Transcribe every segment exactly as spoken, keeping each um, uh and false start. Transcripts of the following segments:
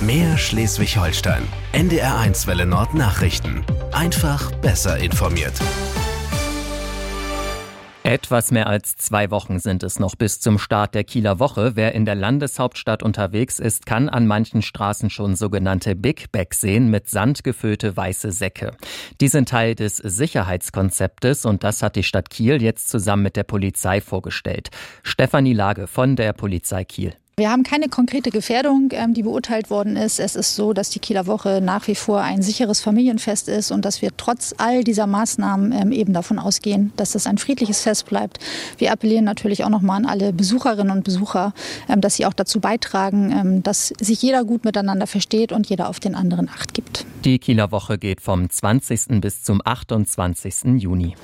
Mehr Schleswig-Holstein. N D R eins Welle Nord Nachrichten. Einfach besser informiert. Etwas mehr als zwei Wochen sind es noch bis zum Start der Kieler Woche. Wer in der Landeshauptstadt unterwegs ist, kann an manchen Straßen schon sogenannte Big Bag sehen mit Sand gefüllte weiße Säcke. Die sind Teil des Sicherheitskonzeptes und das hat die Stadt Kiel jetzt zusammen mit der Polizei vorgestellt. Stefanie Lage von der Polizei Kiel. Wir haben keine konkrete Gefährdung, die beurteilt worden ist. Es ist so, dass die Kieler Woche nach wie vor ein sicheres Familienfest ist und dass wir trotz all dieser Maßnahmen eben davon ausgehen, dass es ein friedliches Fest bleibt. Wir appellieren natürlich auch nochmal an alle Besucherinnen und Besucher, dass sie auch dazu beitragen, dass sich jeder gut miteinander versteht und jeder auf den anderen Acht gibt. Die Kieler Woche geht vom zwanzigsten bis zum achtundzwanzigsten Juni.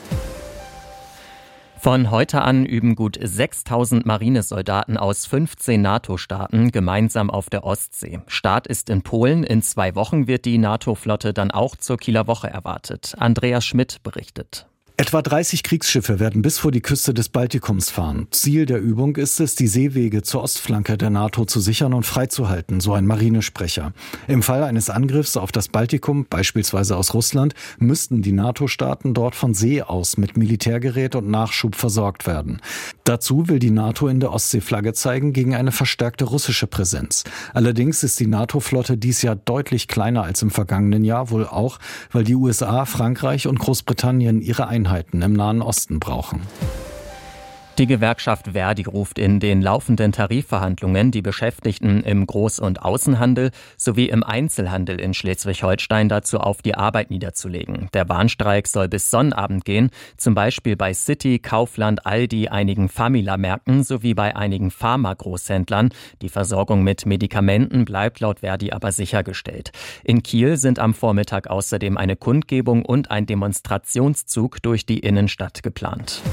Von heute an üben gut sechstausend Marinesoldaten aus fünfzehn NATO-Staaten gemeinsam auf der Ostsee. Start ist in Polen. In zwei Wochen wird die NATO-Flotte dann auch zur Kieler Woche erwartet. Andreas Schmidt berichtet. Etwa dreißig Kriegsschiffe werden bis vor die Küste des Baltikums fahren. Ziel der Übung ist es, die Seewege zur Ostflanke der NATO zu sichern und freizuhalten, so ein Marinesprecher. Im Fall eines Angriffs auf das Baltikum, beispielsweise aus Russland, müssten die NATO-Staaten dort von See aus mit Militärgerät und Nachschub versorgt werden. Dazu will die NATO in der Ostsee Flagge zeigen gegen eine verstärkte russische Präsenz. Allerdings ist die NATO-Flotte dies Jahr deutlich kleiner als im vergangenen Jahr, wohl auch, weil die U S A, Frankreich und Großbritannien ihre Einheiten im Nahen Osten brauchen. Die Gewerkschaft Verdi ruft in den laufenden Tarifverhandlungen die Beschäftigten im Groß- und Außenhandel sowie im Einzelhandel in Schleswig-Holstein dazu auf, die Arbeit niederzulegen. Der Warnstreik soll bis Sonnabend gehen, zum Beispiel bei City, Kaufland, Aldi, einigen Famila-Märkten sowie bei einigen Pharma-Großhändlern. Die Versorgung mit Medikamenten bleibt laut Verdi aber sichergestellt. In Kiel sind am Vormittag außerdem eine Kundgebung und ein Demonstrationszug durch die Innenstadt geplant.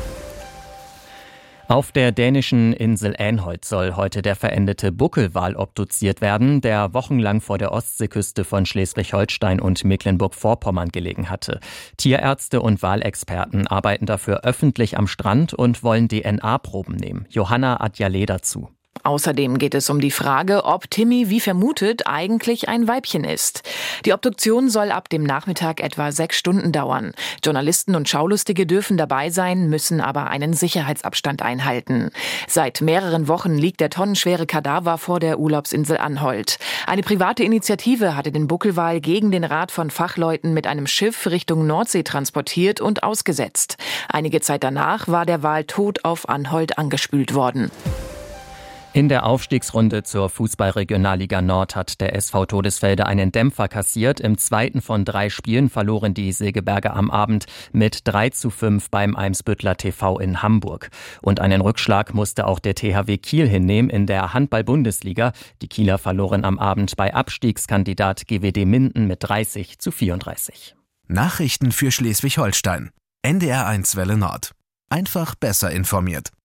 Auf der dänischen Insel Änholt soll heute der verendete Buckelwal obduziert werden, der wochenlang vor der Ostseeküste von Schleswig-Holstein und Mecklenburg-Vorpommern gelegen hatte. Tierärzte und Walexperten arbeiten dafür öffentlich am Strand und wollen D N A-Proben nehmen. Johanna Adjalé dazu. Außerdem geht es um die Frage, ob Timmy, wie vermutet, eigentlich ein Weibchen ist. Die Obduktion soll ab dem Nachmittag etwa sechs Stunden dauern. Journalisten und Schaulustige dürfen dabei sein, müssen aber einen Sicherheitsabstand einhalten. Seit mehreren Wochen liegt der tonnenschwere Kadaver vor der Urlaubsinsel Anholt. Eine private Initiative hatte den Buckelwal gegen den Rat von Fachleuten mit einem Schiff Richtung Nordsee transportiert und ausgesetzt. Einige Zeit danach war der Wal tot auf Anholt angespült worden. In der Aufstiegsrunde zur Fußball-Regionalliga Nord hat der S V Todesfelde einen Dämpfer kassiert. Im zweiten von drei Spielen verloren die Segeberger am Abend mit drei zu fünf beim Eimsbüttler T V in Hamburg. Und einen Rückschlag musste auch der T H W Kiel hinnehmen in der Handball-Bundesliga. Die Kieler verloren am Abend bei Abstiegskandidat G W D Minden mit dreißig zu vierunddreißig. Nachrichten für Schleswig-Holstein. N D R eins Welle Nord. Einfach besser informiert.